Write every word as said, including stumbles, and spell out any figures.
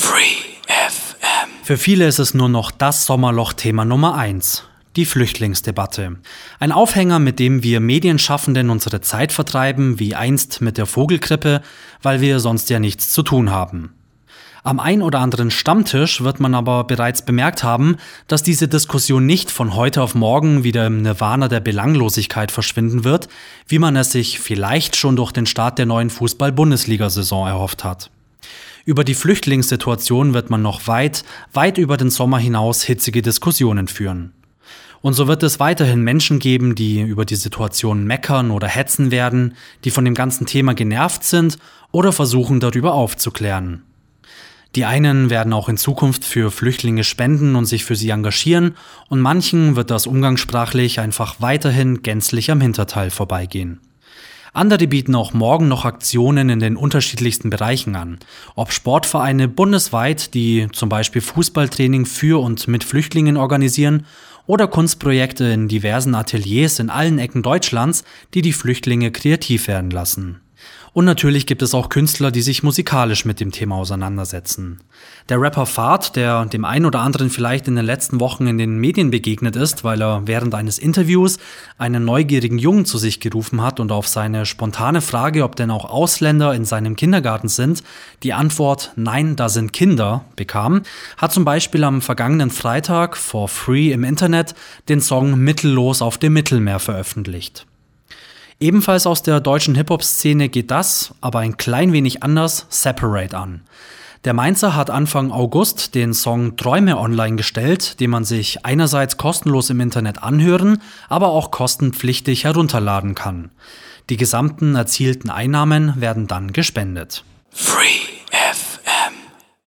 Free F M. Für viele ist es nur noch das Sommerloch-Thema Nummer eins. Die Flüchtlingsdebatte. Ein Aufhänger, mit dem wir Medienschaffenden unsere Zeit vertreiben, wie einst mit der Vogelgrippe, weil wir sonst ja nichts zu tun haben. Am ein oder anderen Stammtisch wird man aber bereits bemerkt haben, dass diese Diskussion nicht von heute auf morgen wieder im Nirvana der Belanglosigkeit verschwinden wird, wie man es sich vielleicht schon durch den Start der neuen Fußball-Bundesliga-Saison erhofft hat. Über die Flüchtlingssituation wird man noch weit, weit über den Sommer hinaus hitzige Diskussionen führen. Und so wird es weiterhin Menschen geben, die über die Situation meckern oder hetzen werden, die von dem ganzen Thema genervt sind oder versuchen, darüber aufzuklären. Die einen werden auch in Zukunft für Flüchtlinge spenden und sich für sie engagieren, und manchen wird das umgangssprachlich einfach weiterhin gänzlich am Hinterteil vorbeigehen. Andere bieten auch morgen noch Aktionen in den unterschiedlichsten Bereichen an. Ob Sportvereine bundesweit, die zum Beispiel Fußballtraining für und mit Flüchtlingen organisieren, oder Kunstprojekte in diversen Ateliers in allen Ecken Deutschlands, die die Flüchtlinge kreativ werden lassen. Und natürlich gibt es auch Künstler, die sich musikalisch mit dem Thema auseinandersetzen. Der Rapper Fahrt, der dem einen oder anderen vielleicht in den letzten Wochen in den Medien begegnet ist, weil er während eines Interviews einen neugierigen Jungen zu sich gerufen hat und auf seine spontane Frage, ob denn auch Ausländer in seinem Kindergarten sind, die Antwort „Nein, da sind Kinder" bekam, hat zum Beispiel am vergangenen Freitag for free im Internet den Song „Mittellos auf dem Mittelmeer" veröffentlicht. Ebenfalls aus der deutschen Hip-Hop-Szene geht das, aber ein klein wenig anders, Separate an. Der Mainzer hat Anfang August den Song Träume online gestellt, den man sich einerseits kostenlos im Internet anhören, aber auch kostenpflichtig herunterladen kann. Die gesamten erzielten Einnahmen werden dann gespendet. Free.